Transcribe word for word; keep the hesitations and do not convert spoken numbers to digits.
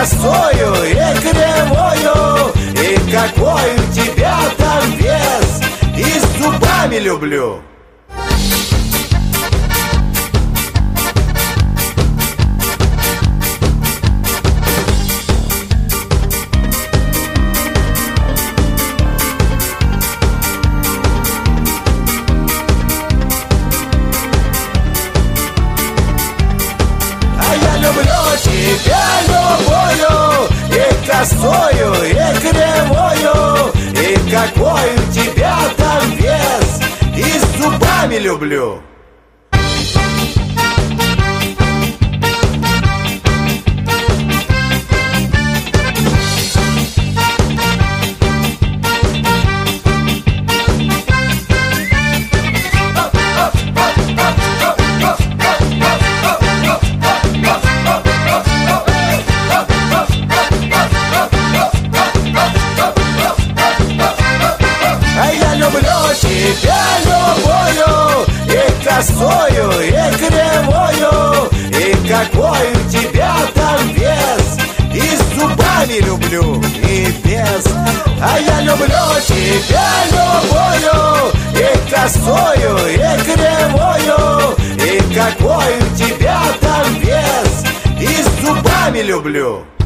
косою, и кривою, и какой у тебя там вес, и с зубами люблю. Тебя любую, и косою, и кривою, и какой у тебя там вес, и с зубами люблю. Тебя любую, и косою, и кривою, и какой у тебя там вес, и с зубами люблю, и без. А я люблю тебя любую, и косою, и кривою, и какой у тебя там вес, и с зубами люблю.